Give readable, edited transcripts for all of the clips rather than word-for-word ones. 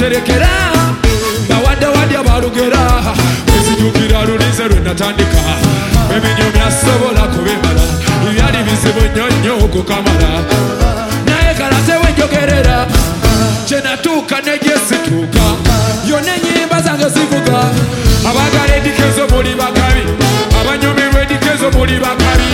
baterekera bawaddewadde abalugera ezijukira lulize lwe natandika eminyo byasobola kubimala ebyali bizibu nnyo nnyo okukamala naye kalatewe njogerera kye natuuka ne gye situuka yonna ennyimba zange zivuga abaagala edikezo muli bakabi abanyumirwa edikezo muli bakabi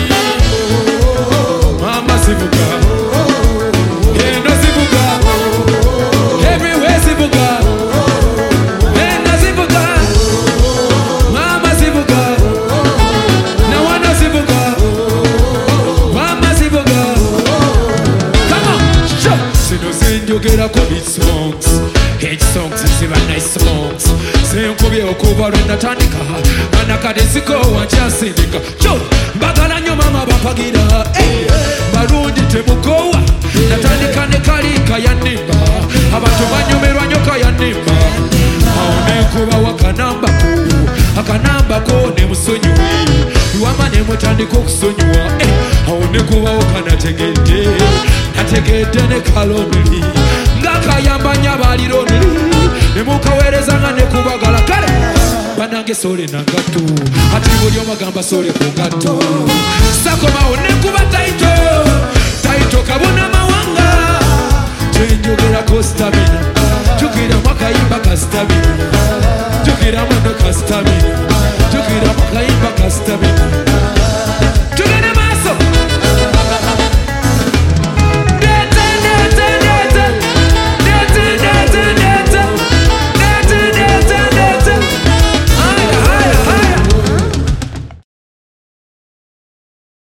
mama zivuga eno zivuga everywhere zivuga ena zivuga mama zivuga nawana zivuga mama zivuga come on sure sino zinjogerako beat songs hate songs ziba nice songs senkubye okuva lwe natandika anakadesiko wankyasindika kyo mbagala nnyo mama bampagira balungi temukowa natandika ne kalika yanimba abantu banyumirwa nnyo kayanimba awo nenkubawo akanambako ne musonyiwe iwama ne mutandika okusonyiwa awo nekubawo kanategedde nategedde ne kalonuli ngakayamba nnyo abalironduli nemukaweerezanga nekubagala kale banange sole nangatto ati buli omagamba sole ku ngatto sakomawo nekuba taito kabona mawanga kyenjogerako stamina jukiramu akayimba ka stamina jukiramu no ka stamina